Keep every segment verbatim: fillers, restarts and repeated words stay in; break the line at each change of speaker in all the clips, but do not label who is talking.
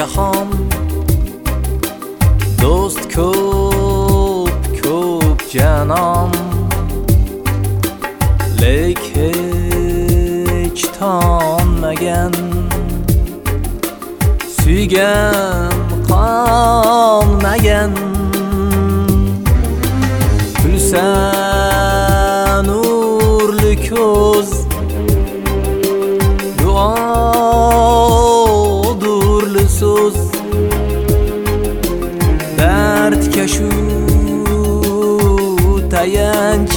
jahon do'st ko'p ko'p janon lek hech tonmagan suygan qolmagan kulsa nurli ko'z duodurli so'z dardkashu tayanch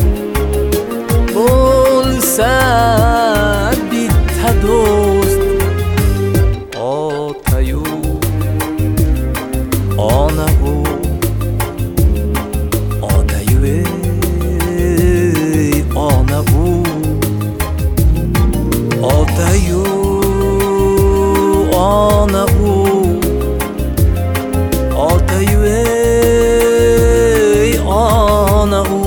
bo'lsa bitta do'st otayu ona u otayu ey ona u otayu ona u otayu ey ona u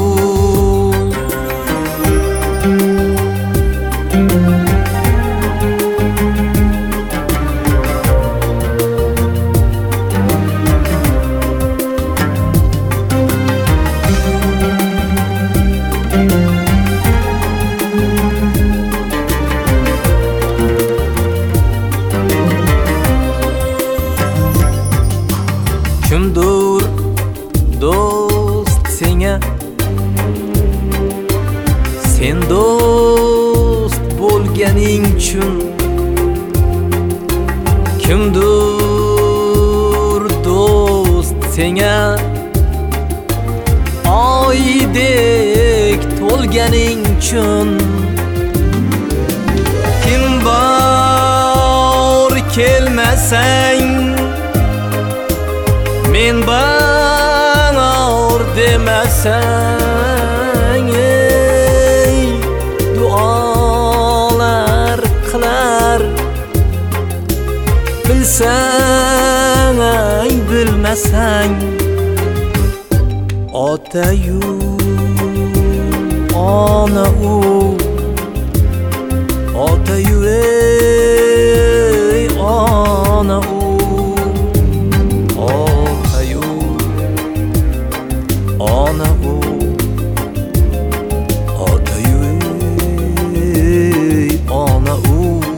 kimdir do'st senga sen do'st bo'lganing uchun kimdir do'st senga oydek to'lganing uchun kim bor kelmasang men bor demasang ey duolar qilar bilsang ay bilmasang otayu ona u otayu ey ona u ona u otayu ey ona u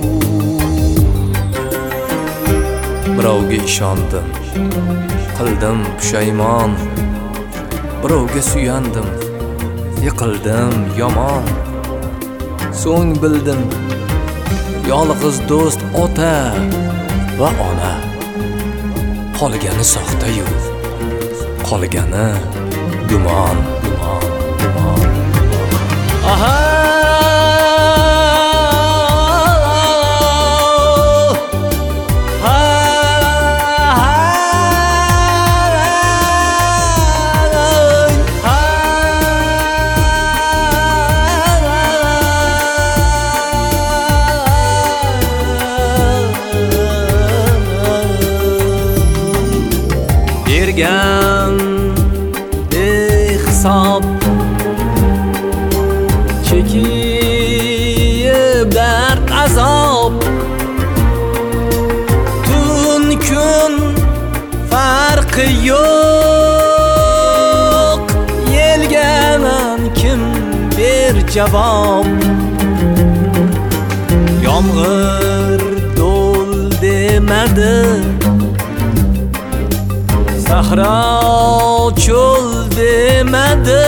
birovga ishondim qildim pushaymon birovga suyandim yiqildim yomon so'ng bildim yolg'iz do'st ota va ona qolgani soxtayu qolgani gumon gumon gumon aha bergan hisob chekib dard azob tun kun farqi yo'q yelgaman kim ber javob yomg'ir do'l demadi sahro cho'l demadi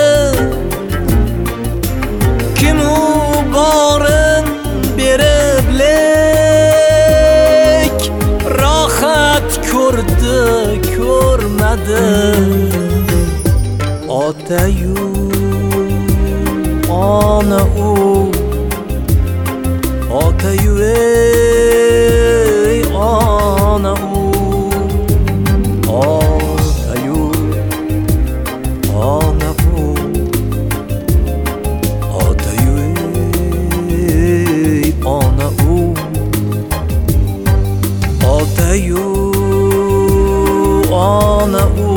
kim u borin berib lek rohat ko'rdi ko'rmadi otayu ona u otayu ey ona u ona u otayu ey ona u otayu ona u